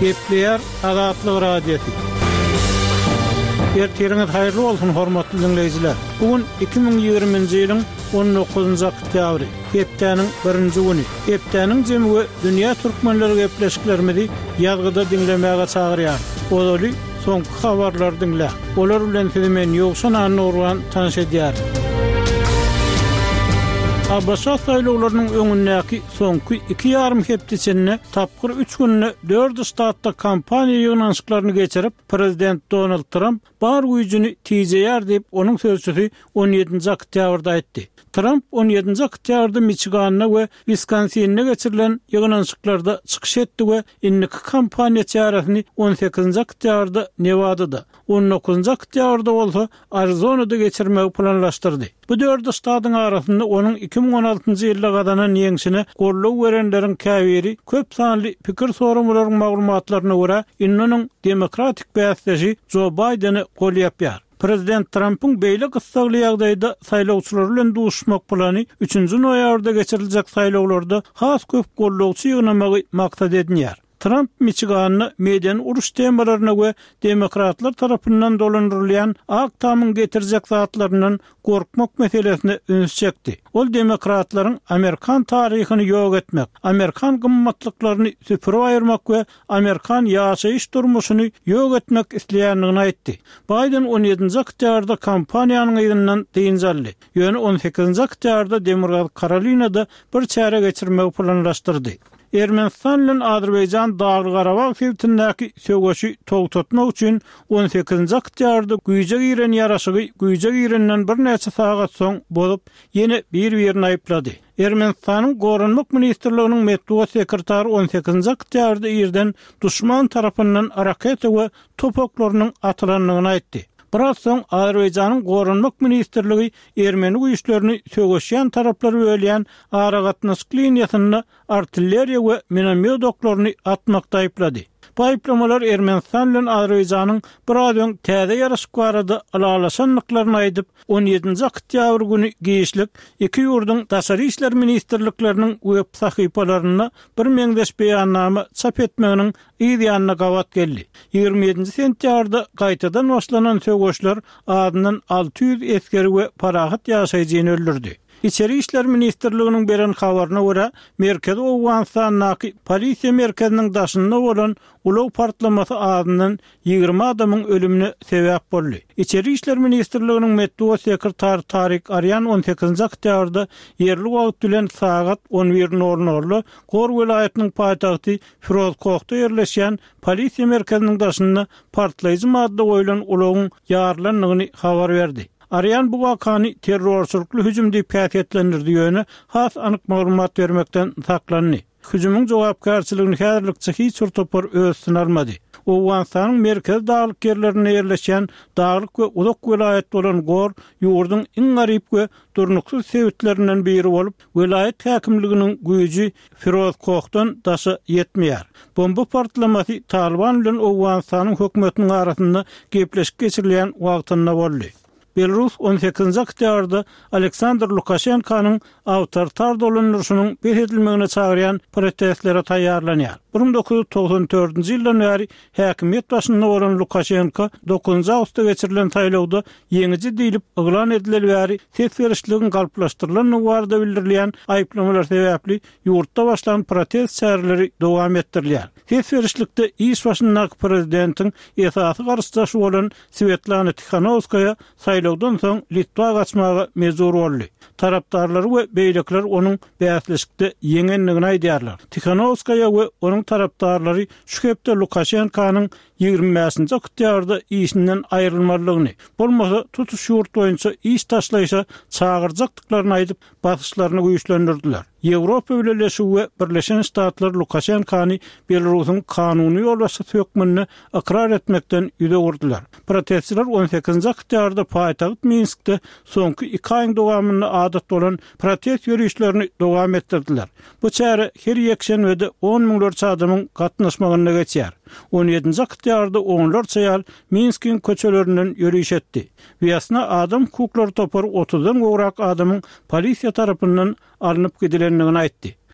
Gepleyer Azatlyk Radiosu. Ertiriniz hayırlı olsun hormatly dinleyijiler. Bugün 2020-nji ýylyň 19-njy oktýabry, hepdeniň 1-nji güni. Hepdeniň jemgy dünýä türkmenleri gepleşiklerimizi ýazgyda dinlemäge çagyrýar. Oly soňky habarlar dinle. Olar bilen sizimen ýoksan anurwan tanış edýär. Abbasa saýlawlarynyň öňündäki soňky 2,5 hepde içinde tapgyr 3 günne 4 ştatda kampaniýa ýygnançyklaryny geçirip prezident Donald Trump bar güýjüni tiýjeýär diýip onuň sözçüsi 17-nji oktýabrda aýtdy. Trump 17-nji oktýabrda Michiganyna we Wisconsin'e geçirilen ýygnançyklarda çykyş etdi we inniki kampaniýa çäresini 18-nji oktýabrda Nevada'da, 19-njy oktýabrda bolsa Arizona'da geçirmegi planlaşdyrdy. Bu 4 ştatyň arasynda onuň 2016-njy ýylda gadanan ýeňsine gorlaw berenleriň käbiri köp sanly pikir sorumlaryň maglumatlaryna görä innonuň demokratik bäsleşi Joe Biden'i golýapýar. Prezident Trump'un beýle gysgaly ýagdaýda saýlawçylar bilen duşmak plany 3-nji noýabrda geçiriljek saýlawlarda has köp gollawçy ýygnamagy maksat edilýär. Trump Michiganyny mediýany uruş temalaryna we demokratlar tarapyndan dolandyrylýan ak tamyň getirjek zatlaryndan gorkmak meselesine üns çekdi. Ol demokratlaryň Amerikan taryhyny ýok etmek, Amerikan gymmatlyklaryny süpürip aýyrmak we Amerikan ýaşaýyş durmuşyny ýok etmek isleýändigini aýtdy. Biden 17-nji oktýabrda kampaniýanyň ýygynyň diýinjaldy. Ýöne 18-nji oktýabrda Demokrat Karolinada bir çäre geçirmegi planlaşdyrdy. Ermenistan bilen Azerbaýjan Dagly Garabag sebitindäki söwgeşi togtatmak üçin 18-nji oktýabrda güýje giren ýaraşygy güýje girenden bir näçe sagat soň bolup ýene bir-birini aýplady. Ermenistanyň Gorunmak ministrliginiň medeniýet sekretary 18-nji oktýabrda ýerden duşman tarapyndan raket we topaklarynyň atylandygyny aýtdy. Biraz soň Azerbaýjanyň Gorunmak ministrligi Ermeni güýçlerini söwgeşýän taraplary bölýän aragatnaşyk liniýasyny artilleriýa we minomyot oklaryny atmakda aýplady. Bu aýplamalar Ermenistan bilen Azerbaýjanyň birazdan täze ýaraşyk barada alalaşanlyklaryny aýdyp 17-nji oktýabr güni giýişlik iki ýurduň daşary işler ministrlikleriniň web sahypalaryna bir meňdeş beýannama çap etmeginiň ýa-da gawat geldi. 27-nji sentýabrda gaýtadan başlanan söwgeşler adynyň 600 eskeri we parahat ýaşaýjyny öldürdi. İçeri İşler Ministerliğinin beren habarına göre Merkez Owganistanyň polisiýa merkeziniň daşynda bolan ulaw partlamasy adynyň 20 adamyň ölümine sebäp boldy. İçeri İşler Ministerliğiniň medeniýet sekretary Tarik Aryan 18-nji oktýabrda ýerli wagt bilen sagat 11:00 Gor welaýatynyň paýtagty Firozkokda ýerleşýän polisiýa merkeziniň daşynda partlaýjy madda goýulan ulawyň ýarlandygyny habar berdi. Aryan bu wakany terrorçylykly hüjüm diýip käsitlendirdi ýöne has anyk maglumat bermekden saklandy. Hüjümüň jogapkarçylygyny häzirlikçe hiç bir topar öz sınarmady. Owganistanyň merkez daglyk ýerlerine ýerleşýän daglyk we uzak welaýat bolan Gor ýurduň iň garyp we durnuksuz sebitlerinden biri bolup, welaýat häkimliginiň güýji Firozkokdan daşa ýetmeýär. Bomba partlamasy Taliban bilen Owganistanyň hökümetiniň arasynda gepleşik geçirilýän wagtynda boldy. Belarus 18-nji oktýabrda Aleksandr Lukashenkanyň awtoritar dolandyrşynyň beredilmegine çagyrýan protestlere taýýarlanýar. 1994-nji ýyldan bäri häkimet başynda bolan Lukashenko 9-njy awgustda geçirilen saýlawda ýeňiji diýilip eglan edilen bäri ses berişligiň galplaşdyrylan wagtda bildirilýän aýplamalar sebäpli ýurtda başlanan protest çäreleri dowam etdirilýär. Ses berişlikde iş başyndaky prezidentiň esasy garşydaşy bolan Svetlana Tikhanovskaya saýlawdan soň Litwa gaçmaga mezur boldy. Tarapdarlary we beýlekler onuň bäsleşikde ýeňenligini aýdýarlar. Tikhanovskaya we onuň tarapdarlary şu hepde Lukashenkanyň 25-nji oktýabrda işinden aýrylmalygyny, bolmasa tutuş ýurt boýunça iş taşlaýşa çagyrjakdyklaryny aýdyp basyşlaryny güýçlendirdiler. Ýewropa Birleşigi we Birleşen Ştatlar Lukashenkany Belarusyň kanuny ýolbaşy hökmüni ikrar etmekden ýüze gurdular. Protestçiler 18-nji oktýabrda paýtagyt Minskde soňky 2 aýyň dowamyny adat bolan protest ýürüýüşlerini dowam etdirdiler. Bu çäre her ýekşenbede 10 miňlerçe adamyň gatnaşmagyna geçýär. 17-nji oktýabrda onlarça ýal Minskiň köçelerinden ýürüýüş etdi. Ýasna adam hukuklary topar 30-dan gowrak adamyň polisiýa tarapyndan alınıp gidilenligini aýtdy.